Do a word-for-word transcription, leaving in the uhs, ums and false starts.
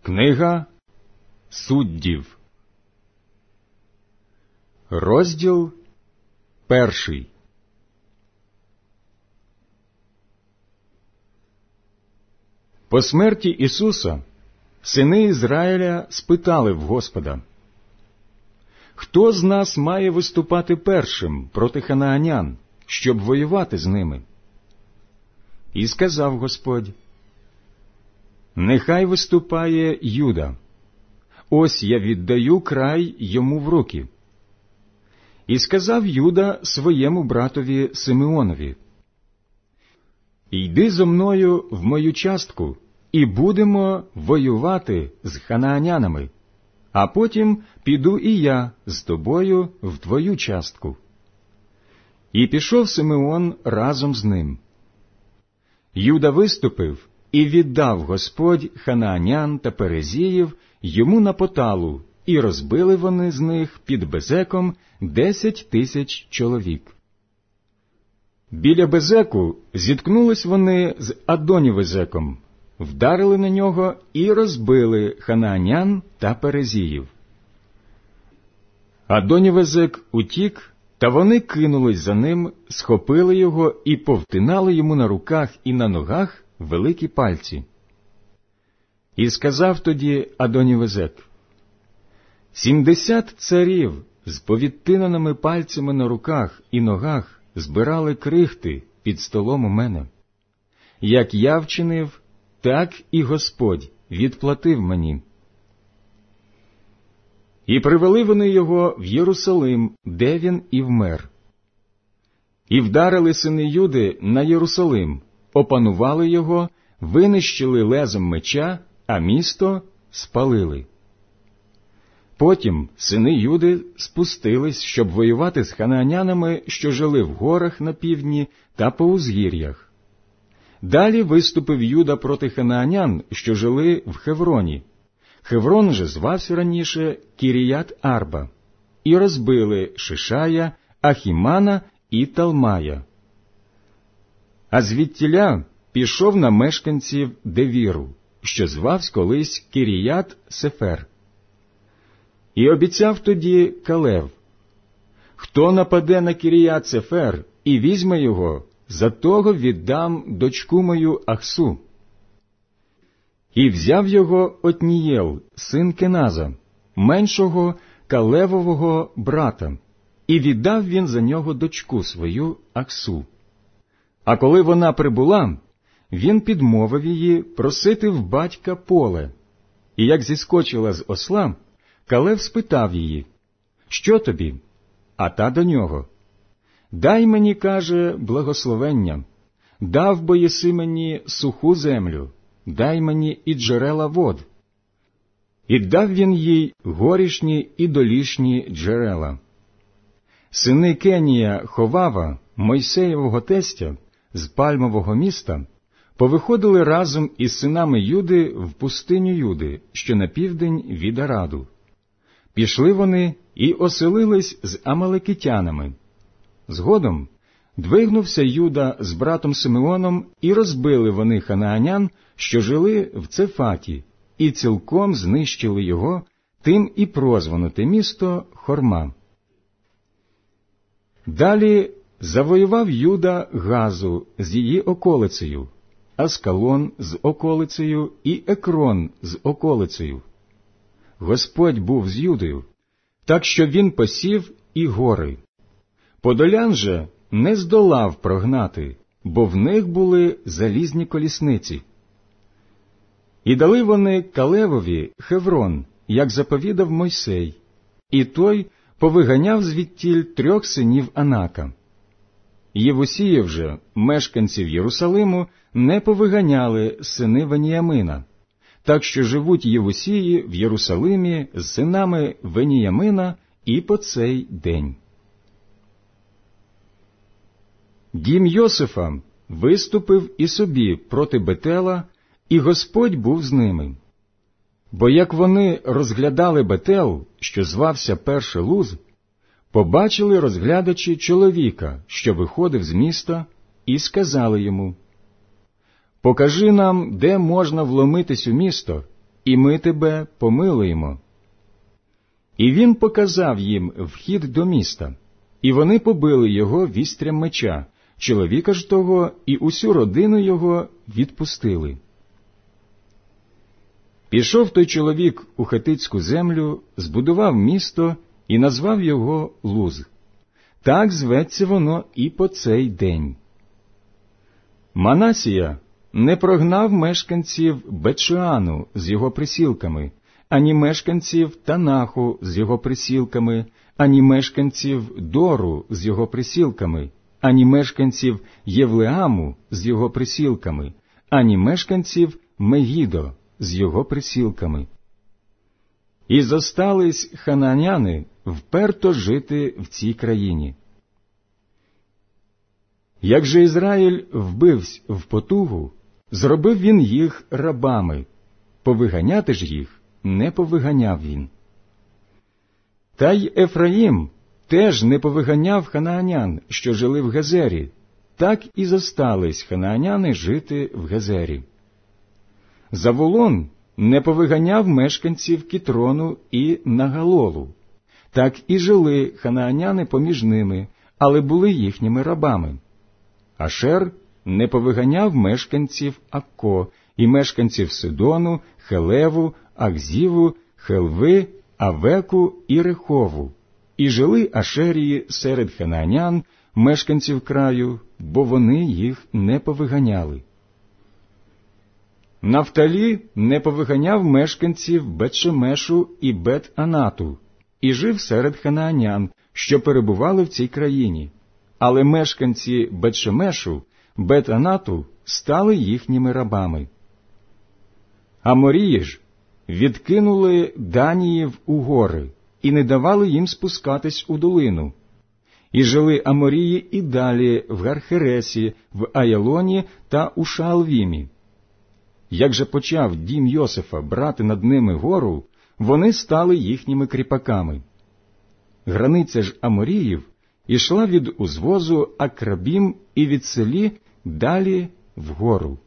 Книга Суддів, розділ перший. По смерті Ісуса сини Ізраїля спитали в Господа: «Хто з нас має виступати першим проти ханаанян, щоб воювати з ними?» І сказав Господь: «Нехай виступає Юда. Ось я віддаю край йому в руки». І сказав Юда своєму братові Симеонові: «Йди зо мною в мою частку, і будемо воювати з ханаанянами, а потім піду і я з тобою в твою частку». І пішов Симеон разом з ним. Юда виступив, і віддав Господь ханаанян та перезіїв йому на поталу, і розбили вони з них під Безеком десять тисяч чоловік. Біля Безеку зіткнулись вони з Адонівезеком, вдарили на нього і розбили ханаанян та перезіїв. Адонівезек утік, та вони кинулись за ним, схопили його і повтинали йому на руках і на ногах великі пальці. І сказав тоді Адонівезек: «Сімдесят царів з повідтинаними пальцями на руках і ногах збирали крихти під столом у мене. Як я вчинив, так і Господь відплатив мені». І привели вони його в Єрусалим, де він і вмер. І вдарили сини Юди на Єрусалим, опанували його, винищили лезом меча, а місто спалили. Потім сини Юди спустились, щоб воювати з ханаанянами, що жили в горах на півдні та по узгір'ях. Далі виступив Юда проти ханаанян, що жили в Хевроні. Хеврон же звався раніше Кіріят-Арба, і розбили Шишая, Ахімана і Талмая. А звідтіля пішов на мешканців Девіру, що звався колись Кіріят-Сефер. І обіцяв тоді Калев: «Хто нападе на Кіріят-Сефер і візьме його, за того віддам дочку мою Ахсу». І взяв його Отнієл, син Кеназа, меншого Калевового брата, і віддав він за нього дочку свою Ахсу. А коли вона прибула, він підмовив її просити в батька поле. І як зіскочила з осла, Калев спитав її: «Що тобі?» А та до нього: «Дай мені, каже, благословення, дав бо єси мені суху землю, дай мені і джерела вод». І дав він їй горішні і долішні джерела. Сини Кенія Ховава, Мойсеєвого тестя, з Пальмового міста, повиходили разом із синами Юди в пустиню Юди, що на південь від Араду. Пішли вони і оселились з амалекитянами. Згодом двигнувся Юда з братом Симеоном, і розбили вони ханаанян, що жили в Цефаті, і цілком знищили його, тим і прозвано те місто Хорма. Далі завоював Юда Газу з її околицею, Аскалон з околицею і Екрон з околицею. Господь був з Юдою, так що він посів і гори. Подолян же не здолав прогнати, бо в них були залізні колісниці. І дали вони Калевові Хеврон, як заповідав Мойсей, і той повиганяв звідтіль трьох синів Анака. Євусіїв же, мешканців Єрусалиму, не повиганяли сини Веніямина, так що живуть Євусії в Єрусалимі з синами Веніямина і по цей день. Дім Йосифа виступив і собі проти Бетела, і Господь був з ними. Бо як вони розглядали Бетел, що звався перше Луз, побачили розглядачі чоловіка, що виходив з міста, і сказали йому: «Покажи нам, де можна вломитись у місто, і ми тебе помилуємо». І він показав їм вхід до міста, і вони побили його вістрям меча, чоловіка ж того і усю родину його відпустили. Пішов той чоловік у хетицьку землю, збудував місто і назвав його Луз. Так зветься воно і по цей день. Манасія не прогнав мешканців Бетшеану з його присілками, ані мешканців Танаху з його присілками, ані мешканців Дору з його присілками, ані мешканців Євлеаму з його присілками, ані мешканців Мегідо з його присілками. І зостались хананяни вперто жити в цій країні. Як же Ізраїль вбивсь в потугу, зробив він їх рабами, повиганяти ж їх не повиганяв він. Та й Ефраїм теж не повиганяв ханаанян, що жили в Гезері, так і зостались ханааняни жити в Гезері. Заволон не повиганяв мешканців Кітрону і Нагалолу, так і жили ханааняни поміж ними, але були їхніми рабами. Ашер не повиганяв мешканців Акко і мешканців Сидону, Хелеву, Акзіву, Хелви, Авеку і Рехову, і жили Ашерії серед ханаанян, мешканців краю, бо вони їх не повиганяли. Нафталі не повиганяв мешканців Бет-Шемешу і Бет-Анату, і жив серед ханаанян, що перебували в цій країні, але мешканці Бет-Шемешу, Бет-Анату стали їхніми рабами. Аморії ж відкинули Даніїв у гори і не давали їм спускатись у долину. І жили Аморії і далі в Гархересі, в Аялоні та у Шаалвімі. Як же почав дім Йосифа брати над ними гору, вони стали їхніми кріпаками. Границя ж Аморіїв ішла від узвозу Акрабім і від селі далі вгору.